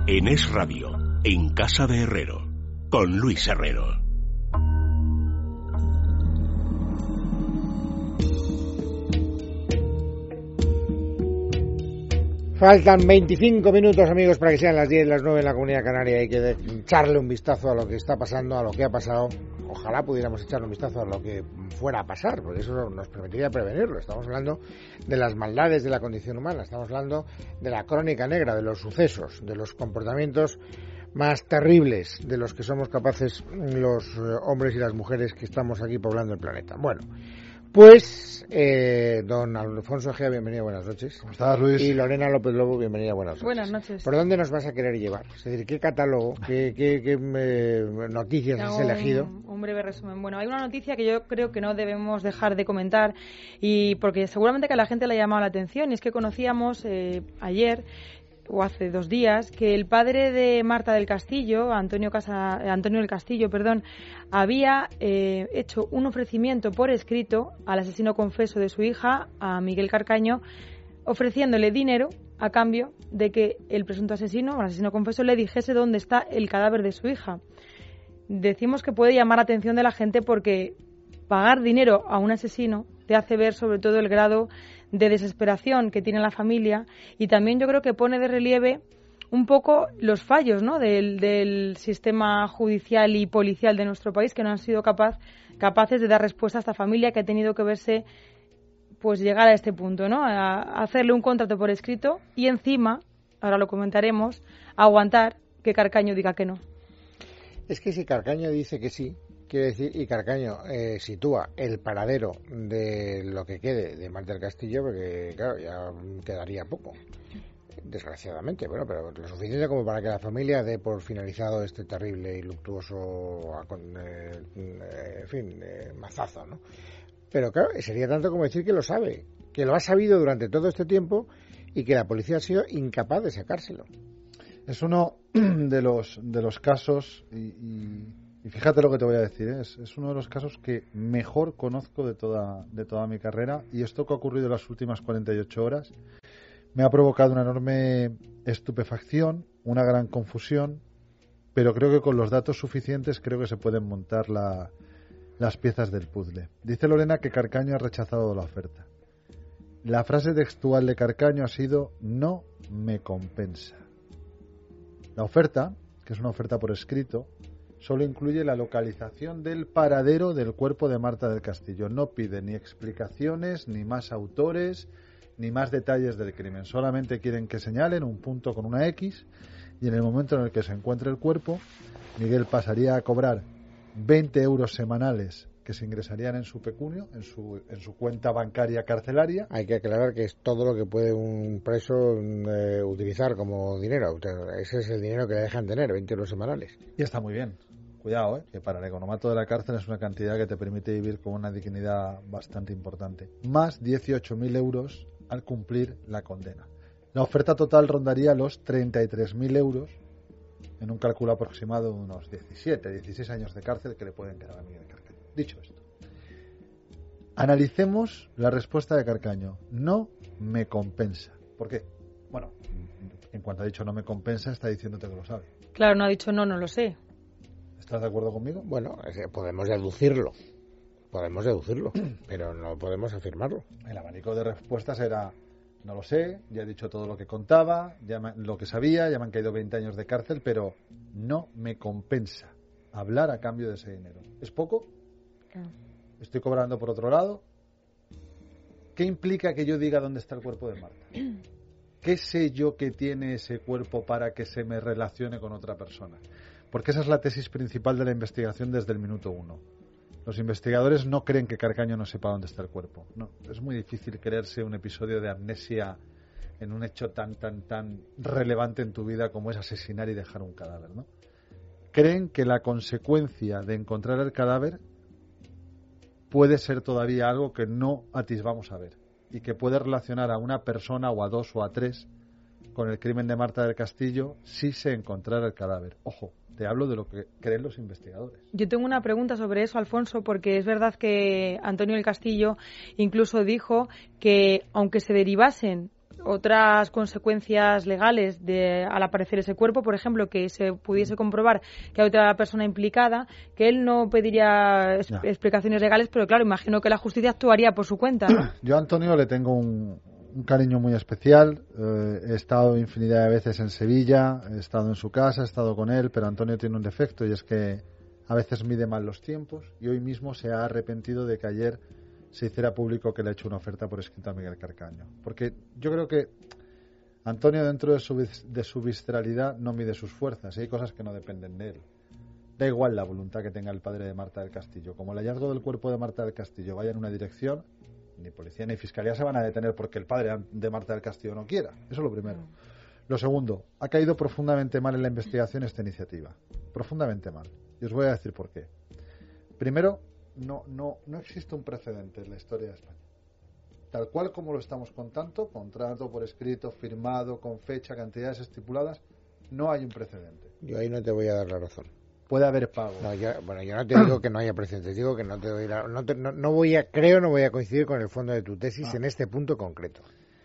En Es Radio, en Casa de Herrero, con Luis Herrero. Faltan 25 minutos, amigos, para que sean las 10, las 9 en la Comunidad Canaria. Hay que echarle un vistazo a lo que está pasando, a lo que ha pasado. Ojalá pudiéramos echarle un vistazo a lo que fuera a pasar, porque eso nos permitiría prevenirlo. Estamos hablando de las maldades de la condición humana, estamos hablando de la crónica negra, de los sucesos, de los comportamientos más terribles de los que somos capaces los hombres y las mujeres que estamos aquí poblando el planeta. Bueno, pues, don Alfonso Egea, bienvenido, buenas noches. ¿Cómo estás, Luis? Y Lorena López Lobo, bienvenida, buenas noches. Buenas noches. ¿Por dónde nos vas a querer llevar? Es decir, ¿qué catálogo, qué noticias has elegido? Un breve resumen. Bueno, hay una noticia que yo creo que no debemos dejar de comentar, y porque seguramente que a la gente le ha llamado la atención, y es que conocíamos ayer o hace 2 días, que el padre de Marta del Castillo, Antonio del Castillo, había hecho un ofrecimiento por escrito al asesino confeso de su hija, a Miguel Carcaño, ofreciéndole dinero a cambio de que el presunto asesino, o el asesino confeso, le dijese dónde está el cadáver de su hija. Decimos que puede llamar la atención de la gente porque pagar dinero a un asesino te hace ver sobre todo el grado de desesperación que tiene la familia, y también yo creo que pone de relieve un poco los fallos, ¿no?, del sistema judicial y policial de nuestro país, que no han sido capaces de dar respuesta a esta familia que ha tenido que verse, pues, llegar a este punto, ¿no?, a hacerle un contrato por escrito y encima, ahora lo comentaremos, aguantar que Carcaño diga que no. Es que si Carcaño dice que sí, quiere decir, y Carcaño sitúa el paradero de lo que quede de Marta del Castillo, porque claro, ya quedaría poco, desgraciadamente, bueno, pero lo suficiente como para que la familia dé por finalizado este terrible y luctuoso, mazazo, ¿no? Pero claro, sería tanto como decir que lo sabe, que lo ha sabido durante todo este tiempo y que la policía ha sido incapaz de sacárselo. Es uno de los casos, y fíjate lo que te voy a decir, es uno de los casos que mejor conozco de toda mi carrera, y esto que ha ocurrido en las últimas 48 horas me ha provocado una enorme estupefacción, una gran confusión, pero creo que con los datos suficientes creo que se pueden montar las piezas del puzzle. Dice Lorena que Carcaño ha rechazado la oferta. La frase textual de Carcaño ha sido: no me compensa. La oferta, que es una oferta por escrito, solo incluye la localización del paradero del cuerpo de Marta del Castillo. No pide ni explicaciones, ni más autores, ni más detalles del crimen. Solamente quieren que señalen un punto con una X, y en el momento en el que se encuentre el cuerpo, Miguel pasaría a cobrar 20 euros semanales que se ingresarían en su pecunio, en su cuenta bancaria carcelaria. Hay que aclarar que es todo lo que puede un preso utilizar como dinero. Ese es el dinero que le dejan tener, 20 euros semanales. Y está muy bien. Cuidado, que para el economato de la cárcel es una cantidad que te permite vivir con una dignidad bastante importante. Más 18.000 euros al cumplir la condena. La oferta total rondaría los 33.000 euros en un cálculo aproximado de unos 16 años de cárcel que le pueden quedar a Miguel Carcaño. Dicho esto, analicemos la respuesta de Carcaño. No me compensa. ¿Por qué? Bueno, en cuanto ha dicho no me compensa, está diciéndote que lo sabe. Claro, no ha dicho no lo sé. ¿Estás de acuerdo conmigo? Bueno, podemos deducirlo, pero no podemos afirmarlo. El abanico de respuestas era: no lo sé, ya he dicho todo lo que contaba, lo que sabía, ya me han caído 20 años de cárcel, pero no me compensa hablar a cambio de ese dinero. ¿Es poco? Claro. ¿Estoy cobrando por otro lado? ¿Qué implica que yo diga dónde está el cuerpo de Marta? ¿Qué sé yo que tiene ese cuerpo para que se me relacione con otra persona? Porque esa es la tesis principal de la investigación desde el minuto 1. Los investigadores no creen que Carcaño no sepa dónde está el cuerpo. No, es muy difícil creerse un episodio de amnesia en un hecho tan relevante en tu vida como es asesinar y dejar un cadáver, ¿no? Creen que la consecuencia de encontrar el cadáver puede ser todavía algo que no atisbamos a ver, y que puede relacionar a una persona o a 2 o a 3 con el crimen de Marta del Castillo si se encontrara el cadáver. Ojo, te hablo de lo que creen los investigadores. Yo tengo una pregunta sobre eso, Alfonso, porque es verdad que Antonio del Castillo incluso dijo que aunque se derivasen otras consecuencias legales al aparecer ese cuerpo, por ejemplo, que se pudiese comprobar que hay otra persona implicada, que él no pediría explicaciones legales, pero claro, imagino que la justicia actuaría por su cuenta, ¿no? Yo a Antonio le tengo un cariño muy especial. He estado infinidad de veces en Sevilla, he estado en su casa, he estado con él, pero Antonio tiene un defecto y es que a veces mide mal los tiempos y hoy mismo se ha arrepentido de que ayer se hiciera público que le ha hecho una oferta por escrito a Miguel Carcaño. Porque yo creo que Antonio, dentro de su visceralidad, no mide sus fuerzas y hay cosas que no dependen de él. Da igual la voluntad que tenga el padre de Marta del Castillo. Como el hallazgo del cuerpo de Marta del Castillo vaya en una dirección, ni policía ni fiscalía se van a detener porque el padre de Marta del Castillo no quiera. Eso es lo primero. Lo segundo, ha caído profundamente mal en la investigación esta iniciativa. Profundamente mal. Y os voy a decir por qué. Primero, no existe un precedente en la historia de España. Tal cual como lo estamos contando, contrato por escrito, firmado, con fecha, cantidades estipuladas, no hay un precedente. Yo ahí no te voy a dar la razón. Puede haber pago. No, yo no te digo que no haya precedentes, digo que no te doy no voy a coincidir con el fondo de tu tesis en este punto concreto.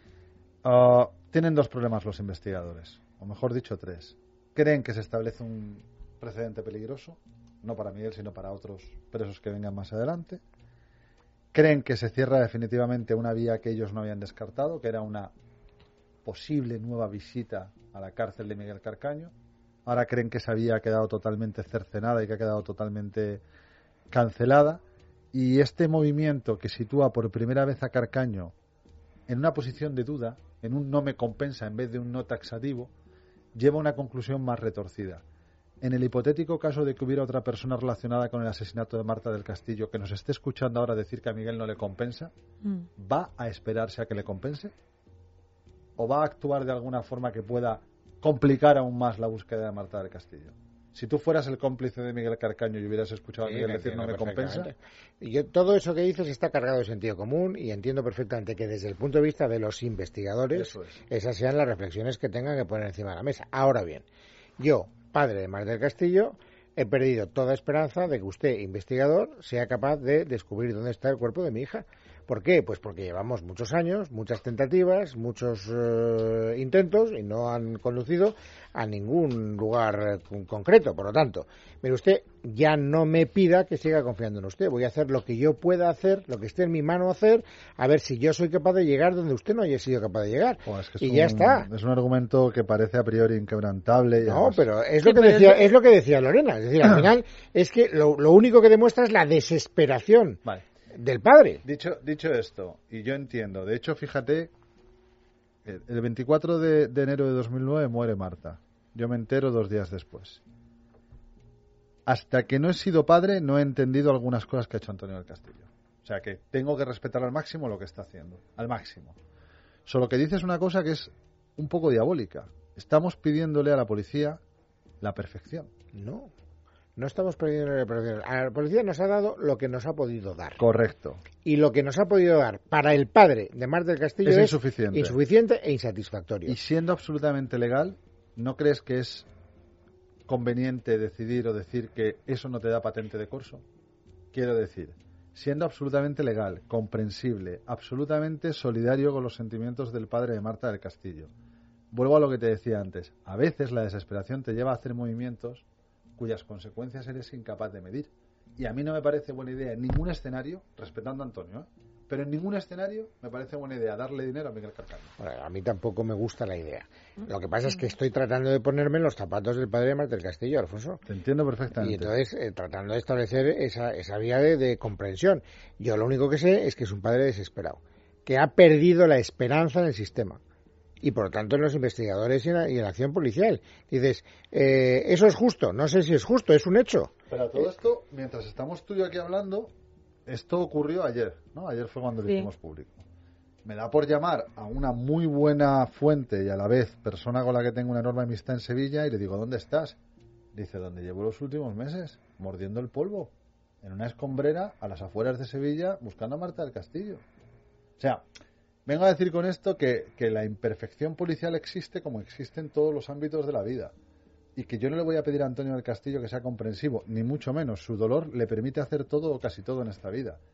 Tienen dos problemas los investigadores, o mejor dicho, tres. Creen que se establece un precedente peligroso, no para Miguel, sino para otros presos que vengan más adelante. Creen que se cierra definitivamente una vía que ellos no habían descartado, que era una posible nueva visita a la cárcel de Miguel Carcaño. Ahora creen que esa vía ha quedado totalmente cercenada y que ha quedado totalmente cancelada. Y este movimiento que sitúa por primera vez a Carcaño en una posición de duda, en un no me compensa en vez de un no taxativo, lleva a una conclusión más retorcida. En el hipotético caso de que hubiera otra persona relacionada con el asesinato de Marta del Castillo que nos esté escuchando ahora decir que a Miguel no le compensa, ¿va a esperarse a que le compense? ¿O va a actuar de alguna forma que pueda complicar aún más la búsqueda de Marta del Castillo? Si tú fueras el cómplice de Miguel Carcaño y hubieras escuchado a Miguel decir no me compensa... Todo eso que dices está cargado de sentido común y entiendo perfectamente que desde el punto de vista de los investigadores esas sean las reflexiones que tengan que poner encima de la mesa. Ahora bien, yo, padre de Marta del Castillo, he perdido toda esperanza de que usted, investigador, sea capaz de descubrir dónde está el cuerpo de mi hija. ¿Por qué? Pues porque llevamos muchos años, muchas tentativas, muchos intentos y no han conducido a ningún lugar concreto. Por lo tanto, mire usted, ya no me pida que siga confiando en usted. Voy a hacer lo que yo pueda hacer, lo que esté en mi mano hacer, a ver si yo soy capaz de llegar donde usted no haya sido capaz de llegar. Y ya está. Es un argumento que parece a priori inquebrantable. Y no, además... pero es lo que decía Lorena. Es decir, al final es que lo único que demuestra es la desesperación. Vale. Del padre. Dicho esto, y yo entiendo, de hecho, fíjate, el 24 de enero de 2009 muere Marta. Yo me entero 2 días después. Hasta que no he sido padre, no he entendido algunas cosas que ha hecho Antonio del Castillo. O sea, que tengo que respetar al máximo lo que está haciendo. Al máximo. Solo que dices una cosa que es un poco diabólica. Estamos pidiéndole a la policía la perfección. No estamos pidiendo la perfección. A la policía nos ha dado lo que nos ha podido dar. Correcto. Y lo que nos ha podido dar para el padre de Marta del Castillo es insuficiente e insatisfactorio. Y siendo absolutamente legal, ¿no crees que es conveniente decidir o decir que eso no te da patente de corso? Quiero decir, siendo absolutamente legal, comprensible, absolutamente solidario con los sentimientos del padre de Marta del Castillo. Vuelvo a lo que te decía antes. A veces la desesperación te lleva a hacer movimientos cuyas consecuencias eres incapaz de medir. Y a mí no me parece buena idea en ningún escenario, respetando a Antonio, pero en ningún escenario me parece buena idea darle dinero a Miguel Carcaño. Bueno, a mí tampoco me gusta la idea. Lo que pasa es que estoy tratando de ponerme en los zapatos del padre de Marta del Castillo, Alfonso. Te entiendo perfectamente. Y entonces, tratando de establecer esa vía de comprensión. Yo lo único que sé es que es un padre desesperado, que ha perdido la esperanza en el sistema. Y por lo tanto en los investigadores y en la acción policial. Dices, ¿eso es justo? No sé si es justo, es un hecho. Pero todo esto, mientras estamos tú y yo aquí hablando, esto ocurrió ayer, ¿no? Ayer fue cuando lo hicimos público. Me da por llamar a una muy buena fuente y a la vez persona con la que tengo una enorme amistad en Sevilla y le digo, ¿dónde estás? Dice, ¿dónde llevo los últimos meses? Mordiendo el polvo. En una escombrera a las afueras de Sevilla buscando a Marta del Castillo. O sea... Vengo a decir con esto que la imperfección policial existe como existe en todos los ámbitos de la vida. Y que yo no le voy a pedir a Antonio del Castillo que sea comprensivo, ni mucho menos. Su dolor le permite hacer todo o casi todo en esta vida.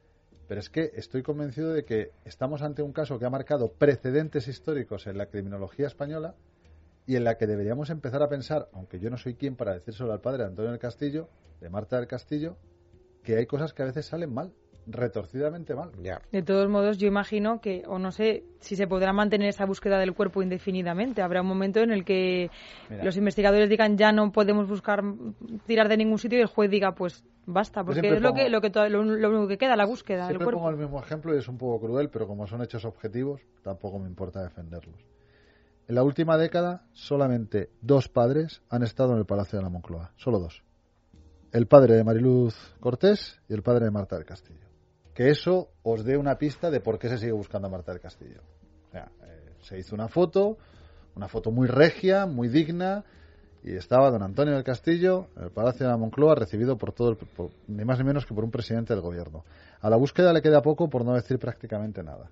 Pero es que estoy convencido de que estamos ante un caso que ha marcado precedentes históricos en la criminología española y en la que deberíamos empezar a pensar, aunque yo no soy quien para decírselo al padre de Antonio del Castillo, de Marta del Castillo, que hay cosas que a veces salen mal, retorcidamente mal. Ya. De todos modos, yo imagino que, o no sé si se podrá mantener esa búsqueda del cuerpo indefinidamente. Habrá un momento en el que los investigadores digan ya no podemos tirar de ningún sitio y el juez diga pues basta, porque es lo único que queda, la búsqueda del cuerpo. Siempre pongo el mismo ejemplo y es un poco cruel, pero como son hechos objetivos, tampoco me importa defenderlos. En la última década, solamente 2 padres han estado en el Palacio de la Moncloa. Solo 2. El padre de Mariluz Cortés y el padre de Marta del Castillo. Que eso os dé una pista de por qué se sigue buscando a Marta del Castillo. O sea, se hizo una foto muy regia, muy digna, y estaba don Antonio del Castillo en el Palacio de la Moncloa, recibido por ni más ni menos que por un presidente del gobierno. A la búsqueda le queda poco, por no decir prácticamente nada.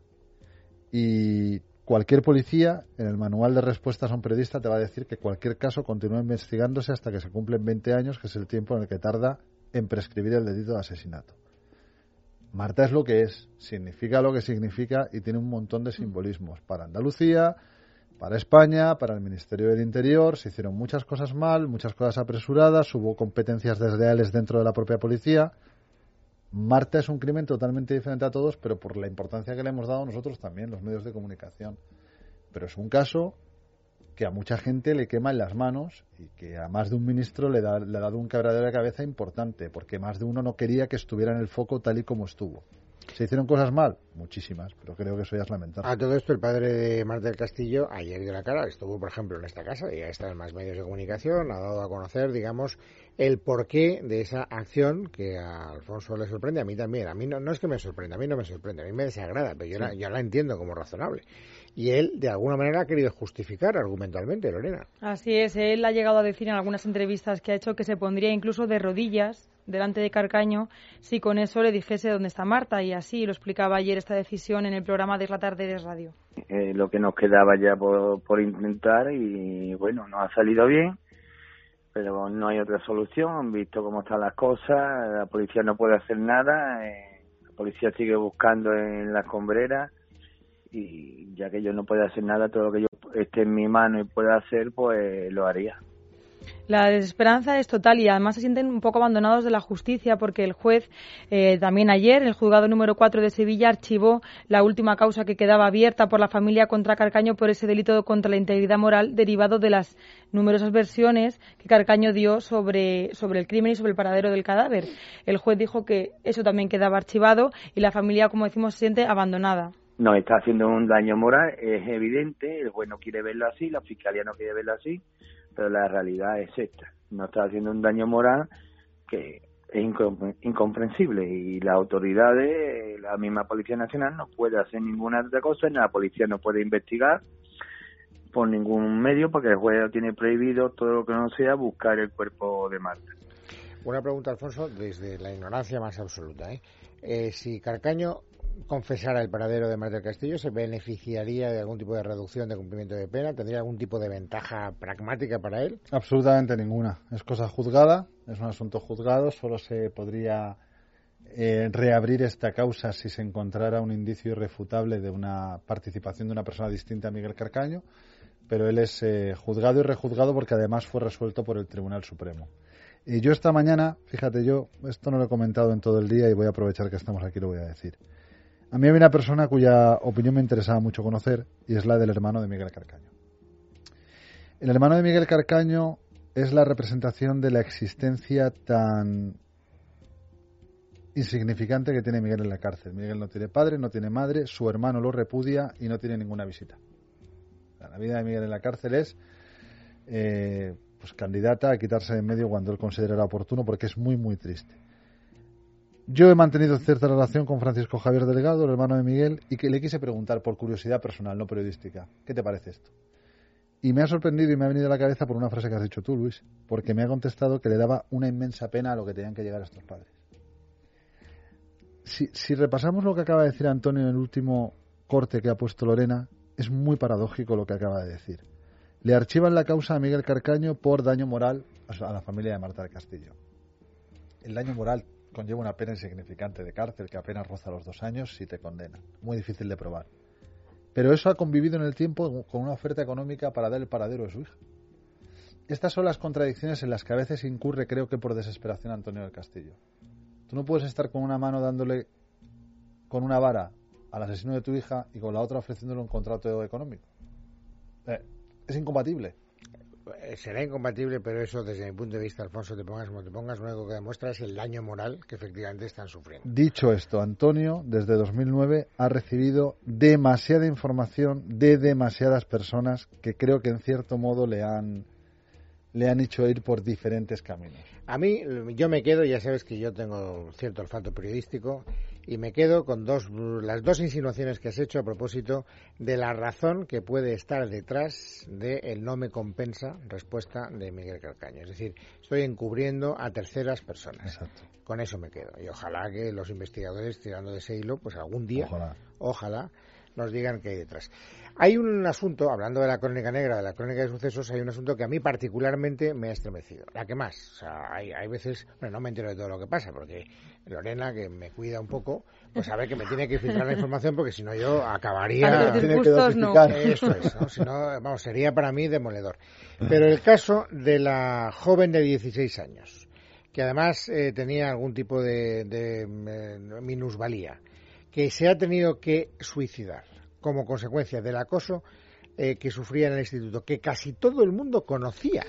Y cualquier policía, en el manual de respuestas a un periodista, te va a decir que cualquier caso continúa investigándose hasta que se cumplen 20 años, que es el tiempo en el que tarda en prescribir el delito de asesinato. Marta es lo que es, significa lo que significa y tiene un montón de simbolismos para Andalucía, para España, para el Ministerio del Interior. Se hicieron muchas cosas mal, muchas cosas apresuradas, hubo competencias desleales dentro de la propia policía. Marta es un crimen totalmente diferente a todos, pero por la importancia que le hemos dado nosotros también, los medios de comunicación. Pero es un caso que a mucha gente le quema en las manos y que a más de un ministro le ha dado un quebradero de cabeza importante, porque más de uno no quería que estuviera en el foco tal y como estuvo. ¿Se hicieron cosas mal? Muchísimas, pero creo que eso ya es lamentable. A todo esto, el padre de Marta del Castillo ayer dio la cara, estuvo, por ejemplo, en esta casa, y ya está en más medios de comunicación, ha dado a conocer, digamos, el porqué de esa acción que a Alfonso le sorprende, a mí también. A mí no es que me sorprenda, a mí no me sorprende, a mí me desagrada, pero yo la entiendo como razonable. Y él, de alguna manera, ha querido justificar argumentalmente, Lorena. Así es, él ha llegado a decir en algunas entrevistas que ha hecho que se pondría incluso de rodillas delante de Carcaño si con eso le dijese dónde está Marta, y así lo explicaba ayer esta decisión en el programa de La Tarde de Radio. Lo que nos quedaba ya por intentar y bueno, nos ha salido bien, pero no hay otra solución, visto cómo están las cosas, la policía no puede hacer nada, la policía sigue buscando en las escombreras y ya que yo no puedo hacer nada, todo lo que yo esté en mi mano y pueda hacer, pues lo haría. La desesperanza es total y además se sienten un poco abandonados de la justicia porque el juez también ayer, el juzgado número 4 de Sevilla, archivó la última causa que quedaba abierta por la familia contra Carcaño por ese delito contra la integridad moral derivado de las numerosas versiones que Carcaño dio sobre el crimen y sobre el paradero del cadáver. El juez dijo que eso también quedaba archivado y la familia, como decimos, se siente abandonada. Nos está haciendo un daño moral, es evidente, el juez no quiere verlo así, la fiscalía no quiere verlo así, pero la realidad es esta. Nos está haciendo un daño moral que es incomprensible y las autoridades, la misma Policía Nacional no puede hacer ninguna otra cosa, ni la policía no puede investigar por ningún medio porque el juez tiene prohibido todo lo que no sea buscar el cuerpo de Marta. Una pregunta, Alfonso, desde la ignorancia más absoluta. Si Carcaño confesara el paradero de Marta del Castillo, ¿se beneficiaría de algún tipo de reducción de cumplimiento de pena? ¿Tendría algún tipo de ventaja pragmática para él? Absolutamente ninguna. Es cosa juzgada, es un asunto juzgado, solo se podría reabrir esta causa si se encontrara un indicio irrefutable de una participación de una persona distinta a Miguel Carcaño, pero él es juzgado y rejuzgado porque además fue resuelto por el Tribunal Supremo. Y yo esta mañana, fíjate, esto no lo he comentado en todo el día y voy a aprovechar que estamos aquí y lo voy a decir. A mí hay una persona cuya opinión me interesaba mucho conocer y es la del hermano de Miguel Carcaño. El hermano de Miguel Carcaño es la representación de la existencia tan insignificante que tiene Miguel en la cárcel. Miguel no tiene padre, no tiene madre, su hermano lo repudia y no tiene ninguna visita. La vida de Miguel en la cárcel es candidata a quitarse de en medio cuando él considerara oportuno porque es muy, muy triste. Yo he mantenido cierta relación con Francisco Javier Delgado, el hermano de Miguel, y que le quise preguntar por curiosidad personal, no periodística, ¿qué te parece esto? Y me ha sorprendido y me ha venido a la cabeza por una frase que has dicho tú, Luis, porque me ha contestado que le daba una inmensa pena a lo que tenían que llegar estos padres. Si repasamos lo que acaba de decir Antonio en el último corte que ha puesto Lorena, es muy paradójico lo que acaba de decir. Le archivan la causa a Miguel Carcaño por daño moral a la familia de Marta del Castillo. El daño moral conlleva una pena insignificante de cárcel que apenas roza los 2 años si te condenan. Muy difícil de probar. Pero eso ha convivido en el tiempo con una oferta económica para dar el paradero de su hija. Estas son las contradicciones en las que a veces incurre, creo que por desesperación, Antonio del Castillo. Tú no puedes estar con una mano dándole con una vara al asesino de tu hija y con la otra ofreciéndole un contrato económico. Es incompatible. Será incompatible, pero eso, desde mi punto de vista, Alfonso, te pongas como te pongas, lo único que demuestra es el daño moral que efectivamente están sufriendo. Dicho esto, Antonio, desde 2009, ha recibido demasiada información de demasiadas personas que creo que en cierto modo le han hecho ir por diferentes caminos. A mí, yo me quedo, ya sabes que yo tengo cierto olfato periodístico, y me quedo con las dos insinuaciones que has hecho a propósito de la razón que puede estar detrás de el no me compensa respuesta de Miguel Calcaño. Es decir, estoy encubriendo a terceras personas. Exacto. Con eso me quedo. Y ojalá que los investigadores, tirando de ese hilo, pues algún día, ojalá nos digan qué hay detrás. Hay un asunto, hablando de la crónica negra, de la crónica de sucesos, hay un asunto que a mí particularmente me ha estremecido. La que más. O sea, hay veces, bueno, no me entero de todo lo que pasa, porque Lorena, que me cuida un poco, pues sabe que me tiene que filtrar la información, porque si no yo acabaría... Tiene que dosificar. Eso es, ¿no? Si no, vamos, sería para mí demoledor. Pero el caso de la joven de 16 años, que además tenía algún tipo de minusvalía, que se ha tenido que suicidar como consecuencia del acoso que sufría en el instituto, que casi todo el mundo conocía.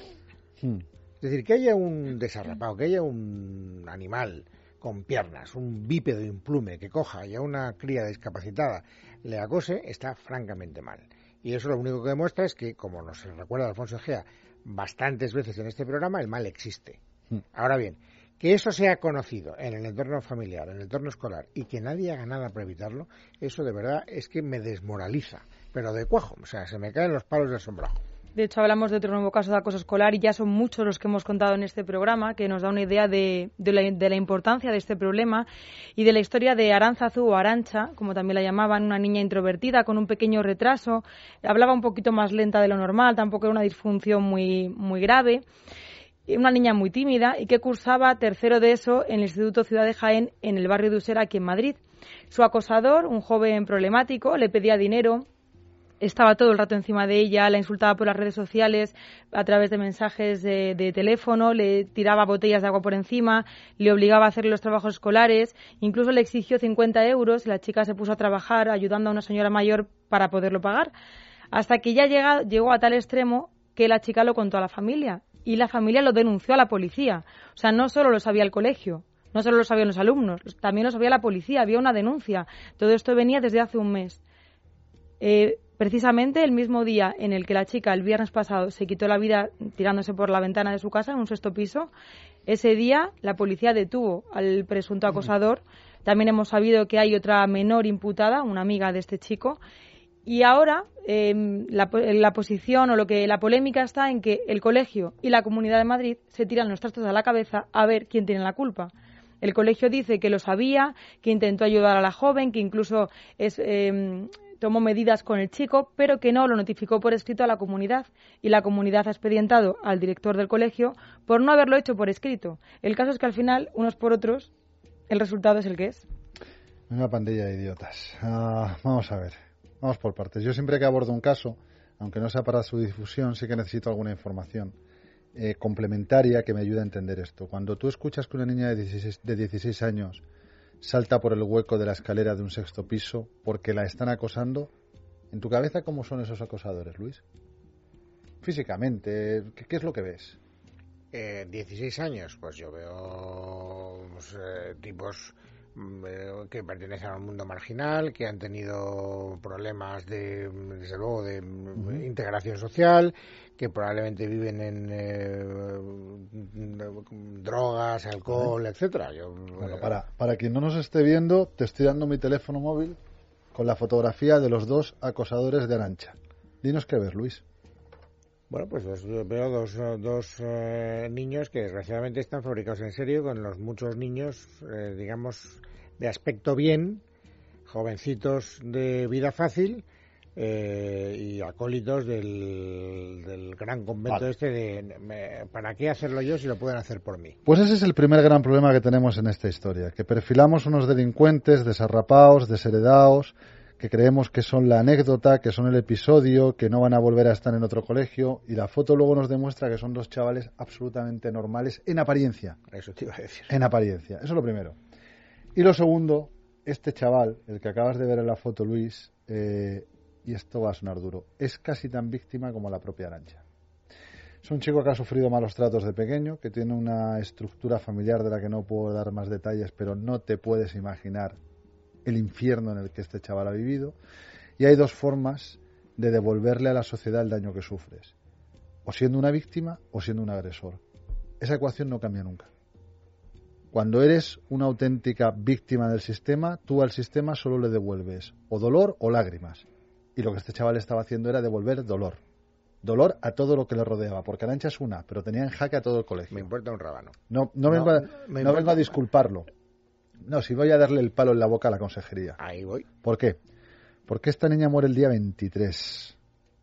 Es decir, que haya un desarrapado, que haya un animal con piernas, un bípedo implume que coja y a una cría discapacitada le acose, está francamente mal. Y eso lo único que demuestra es que, como nos recuerda Alfonso Egea bastantes veces en este programa, el mal existe. Ahora bien, que eso sea conocido en el entorno familiar, en el entorno escolar, y que nadie haga nada para evitarlo, eso de verdad es que me desmoraliza, pero de cuajo, o sea, se me caen los palos del sombrajo. De hecho, hablamos de otro nuevo caso de acoso escolar y ya son muchos los que hemos contado en este programa, que nos da una idea de la importancia de este problema y de la historia de Aránzazu o Arantxa, como también la llamaban, una niña introvertida con un pequeño retraso, hablaba un poquito más lenta de lo normal, tampoco era una disfunción muy grave. Una niña muy tímida y que cursaba tercero de ESO en el Instituto Ciudad de Jaén, en el barrio de Usera, aquí en Madrid. Su acosador, un joven problemático, le pedía dinero, estaba todo el rato encima de ella, la insultaba por las redes sociales a través de mensajes de teléfono, le tiraba botellas de agua por encima, le obligaba a hacer los trabajos escolares, incluso le exigió 50 euros y la chica se puso a trabajar ayudando a una señora mayor para poderlo pagar, hasta que ya llegó a tal extremo que la chica lo contó a la familia. Y la familia lo denunció a la policía. O sea, no solo lo sabía el colegio, no solo lo sabían los alumnos, también lo sabía la policía, había una denuncia. Todo esto venía desde hace un mes. Precisamente el mismo día en el que la chica, el viernes pasado, se quitó la vida tirándose por la ventana de su casa, en un 6º piso, ese día la policía detuvo al presunto acosador. También hemos sabido que hay otra menor imputada, una amiga de este chico. Y ahora la posición o la polémica está en que el colegio y la Comunidad de Madrid se tiran los trastos a la cabeza a ver quién tiene la culpa. El colegio dice que lo sabía, que intentó ayudar a la joven, que incluso tomó medidas con el chico, pero que no lo notificó por escrito a la comunidad. Y la comunidad ha expedientado al director del colegio por no haberlo hecho por escrito. El caso es que al final, unos por otros, el resultado es el que es. Una pandilla de idiotas. Vamos a ver. Vamos por partes. Yo siempre que abordo un caso, aunque no sea para su difusión, sí que necesito alguna información complementaria que me ayude a entender esto. Cuando tú escuchas que una niña de 16 años salta por el hueco de la escalera de un 6º piso porque la están acosando, ¿en tu cabeza cómo son esos acosadores, Luis? Físicamente, ¿qué es lo que ves? 16 años, pues yo veo tipos que pertenecen al mundo marginal, que han tenido problemas desde luego de integración social, que probablemente viven en drogas, alcohol, etcétera. Bueno, para quien no nos esté viendo, te estoy dando mi teléfono móvil con la fotografía de los 2 acosadores de Arantxa. Dinos qué ves, Luis. Bueno, pues veo dos niños que desgraciadamente están fabricados en serio, con los muchos niños, digamos, de aspecto bien, jovencitos de vida fácil, y acólitos del gran convento ¿para qué hacerlo yo si lo pueden hacer por mí? Pues ese es el primer gran problema que tenemos en esta historia, que perfilamos unos delincuentes desarrapados, desheredados, que creemos que son la anécdota, que son el episodio, que no van a volver a estar en otro colegio, y la foto luego nos demuestra que son dos chavales absolutamente normales en apariencia. Eso te iba a decir. En apariencia, eso es lo primero. Y lo segundo, este chaval, el que acabas de ver en la foto, Luis, y esto va a sonar duro, es casi tan víctima como la propia Arantxa. Es un chico que ha sufrido malos tratos de pequeño, que tiene una estructura familiar de la que no puedo dar más detalles, pero no te puedes imaginar el infierno en el que este chaval ha vivido. Y hay dos formas de devolverle a la sociedad el daño que sufres: o siendo una víctima o siendo un agresor. Esa ecuación no cambia nunca. Cuando eres una auténtica víctima del sistema, tú al sistema solo le devuelves o dolor o lágrimas. Y lo que este chaval estaba haciendo era devolver dolor. Dolor a todo lo que le rodeaba. Porque Arantxa es una, pero tenía en jaque a todo el colegio. Me importa un rábano. No vengo a disculparlo. No, si voy a darle el palo en la boca a la consejería. Ahí voy. ¿Por qué? Porque esta niña muere el día 23,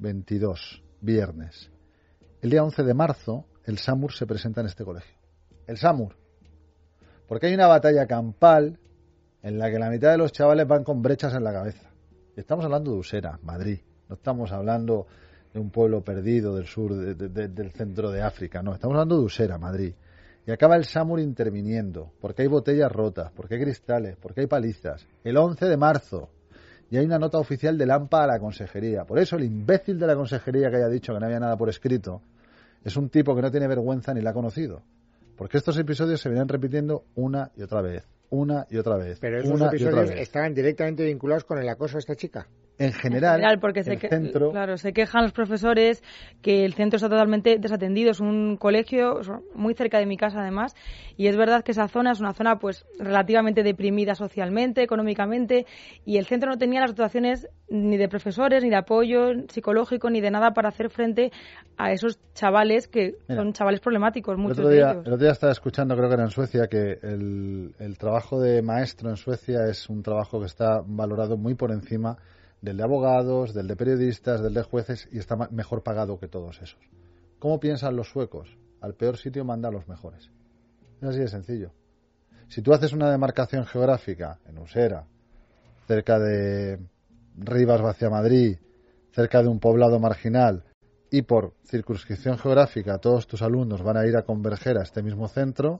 22, viernes. El día 11 de marzo, el SAMUR se presenta en este colegio. El SAMUR. Porque hay una batalla campal en la que la mitad de los chavales van con brechas en la cabeza. Y estamos hablando de Usera, Madrid. No estamos hablando de un pueblo perdido del sur, del centro de África. No, estamos hablando de Usera, Madrid. Y acaba el SAMUR interviniendo, porque hay botellas rotas, porque hay cristales, porque hay palizas. El 11 de marzo. Y hay una nota oficial del AMPA a la consejería. Por eso el imbécil de la consejería que haya dicho que no había nada por escrito es un tipo que no tiene vergüenza ni la ha conocido. Porque estos episodios se venían repitiendo una y otra vez. Pero esos episodios estaban directamente vinculados con el acoso a esta chica. En general, porque centro... se quejan los profesores que el centro está totalmente desatendido. Es un colegio muy cerca de mi casa, además, y es verdad que esa zona es una zona pues relativamente deprimida socialmente, económicamente, y el centro no tenía las dotaciones ni de profesores, ni de apoyo psicológico, ni de nada para hacer frente a esos chavales que son chavales problemáticos, muchos de ellos. El otro día estaba escuchando, creo que era en Suecia, que el trabajo de maestro en Suecia es un trabajo que está valorado muy por encima del de abogados, del de periodistas, del de jueces, y está mejor pagado que todos esos. ¿Cómo piensan los suecos? Al peor sitio manda a los mejores. Es así de sencillo. Si tú haces una demarcación geográfica en Usera, cerca de Rivas hacia Madrid, cerca de un poblado marginal, y por circunscripción geográfica todos tus alumnos van a ir a converger a este mismo centro,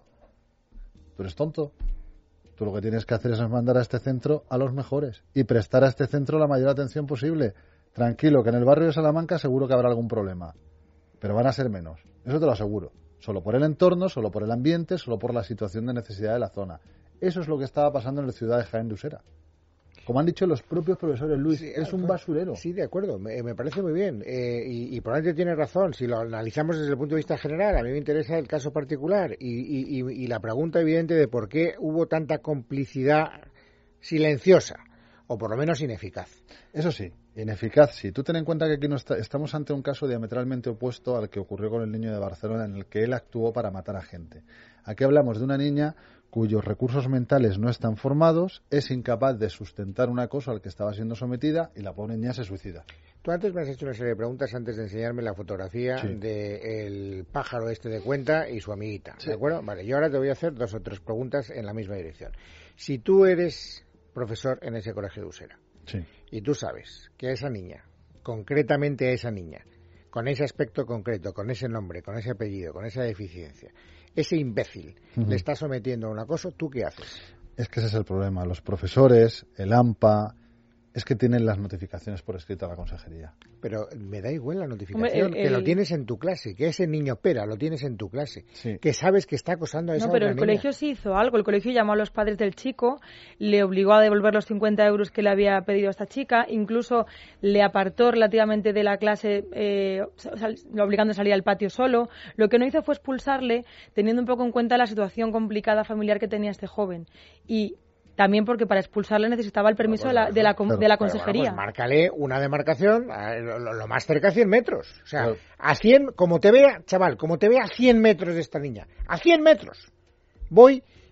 tú eres tonto. Tú lo que tienes que hacer es mandar a este centro a los mejores y prestar a este centro la mayor atención posible. Tranquilo, que en el barrio de Salamanca seguro que habrá algún problema, pero van a ser menos, eso te lo aseguro. Solo por el entorno, solo por el ambiente, solo por la situación de necesidad de la zona. Eso es lo que estaba pasando en la ciudad de Jaén de Usera. Como han dicho los propios profesores, Luis, sí, es un basurero. Sí, de acuerdo, me parece muy bien. Y probablemente tiene razón. Si lo analizamos desde el punto de vista general, a mí me interesa el caso particular y la pregunta evidente de por qué hubo tanta complicidad silenciosa, o por lo menos ineficaz. Eso sí, ineficaz sí. Tú ten en cuenta que aquí estamos ante un caso diametralmente opuesto al que ocurrió con el niño de Barcelona, en el que él actuó para matar a gente. Aquí hablamos de una niña cuyos recursos mentales no están formados, es incapaz de sustentar un acoso al que estaba siendo sometida y la pobre niña se suicida. Tú antes me has hecho una serie de preguntas antes de enseñarme la fotografía del pájaro este de Cuenta y su amiguita, ¿de acuerdo? Vale, yo ahora te voy a hacer 2 o 3 preguntas en la misma dirección. Si tú eres profesor en ese colegio de Usera y tú sabes que a esa niña, concretamente a esa niña, con ese aspecto concreto, con ese nombre, con ese apellido, con esa deficiencia, ese imbécil le está sometiendo a un acoso, ¿tú qué haces? Es que ese es el problema. Los profesores, el AMPA, es que tienen las notificaciones por escrito a la consejería. Pero me da igual la notificación, que lo tienes en tu clase, que ese niño pera lo tienes en tu clase, que sabes que está acosando a esa otra niña. No, pero el colegio sí hizo algo. El colegio llamó a los padres del chico, le obligó a devolver los 50 euros que le había pedido a esta chica, incluso le apartó relativamente de la clase, obligando a salir al patio solo. Lo que no hizo fue expulsarle, teniendo un poco en cuenta la situación complicada familiar que tenía este joven. Y también porque para expulsarle necesitaba el permiso de la consejería. Pues márcale una demarcación lo más cerca a 100 metros. O sea, a 100, como te vea, chaval, como te vea a 100 metros de esta niña, a 100 metros, voy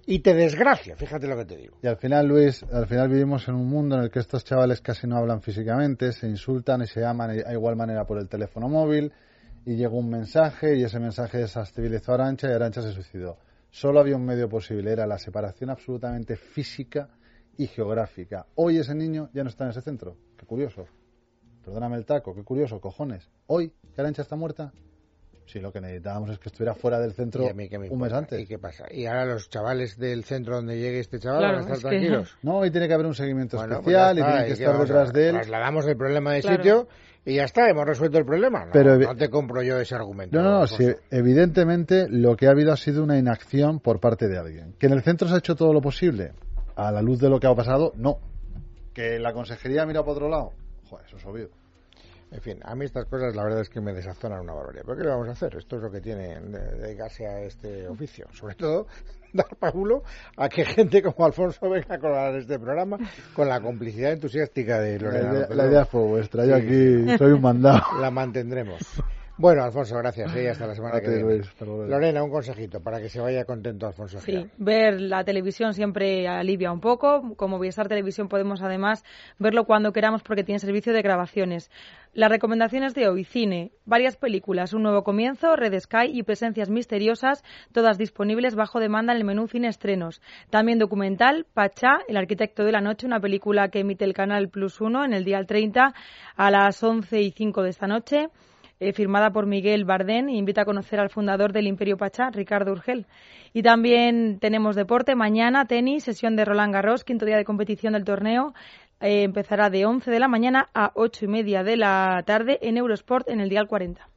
y te desgracia, fíjate lo que te digo. Y al final, Luis, vivimos en un mundo en el que estos chavales casi no hablan físicamente, se insultan y se llaman a igual manera por el teléfono móvil, y llega un mensaje y ese mensaje desestabilizó a Arantxa y Arantxa se suicidó. Solo había un medio posible, era la separación absolutamente física y geográfica. Hoy ese niño ya no está en ese centro. Qué curioso. Perdóname el taco, qué curioso, cojones. Hoy, que Arantxa está muerta, sí, lo que necesitábamos es que estuviera fuera del centro un mes antes. ¿Y qué pasa? ¿Y ahora los chavales del centro donde llegue este chaval Claro, van a estar tranquilos? No, hoy tiene que haber un seguimiento Bueno, especial pues ya y tiene que estar detrás de él. Trasladamos el problema de Claro. sitio y ya está, hemos resuelto el problema. No, Pero no te compro yo ese argumento. No, sí, evidentemente lo que ha habido ha sido una inacción por parte de alguien. ¿Que en el centro se ha hecho todo lo posible? A la luz de lo que ha pasado, no. ¿Que la consejería mira para otro lado? Joder, eso es obvio. En fin, a mí estas cosas la verdad es que me desazonan una barbaridad. ¿Pero qué le vamos a hacer? Esto es lo que tiene dedicarse a este oficio. Sobre todo, dar pábulo a que gente como Alfonso venga a colaborar en este programa con la complicidad entusiástica de Lorena. La idea fue vuestra. Yo aquí soy un mandado. La mantendremos. Bueno, Alfonso, gracias. Hasta la semana que viene. Luis, Lorena, un consejito para que se vaya contento Alfonso. Sí, ver la televisión siempre alivia un poco. Como Movistar Televisión podemos además verlo cuando queramos porque tiene servicio de grabaciones. Las recomendaciones de hoy: cine, varias películas, Un nuevo comienzo, Red Sky y Presencias misteriosas, todas disponibles bajo demanda en el menú cine estrenos. También documental, Pachá, el arquitecto de la noche, una película que emite el canal Plus 1 en el Dial 30 a las 11:05 de esta noche. Firmada por Miguel Bardén, e invita a conocer al fundador del Imperio Pachá, Ricardo Urgel. Y también tenemos deporte, mañana tenis, sesión de Roland Garros, quinto día de competición del torneo. Empezará de 11 de la mañana a 8:30 de la tarde en Eurosport en el Dial 40.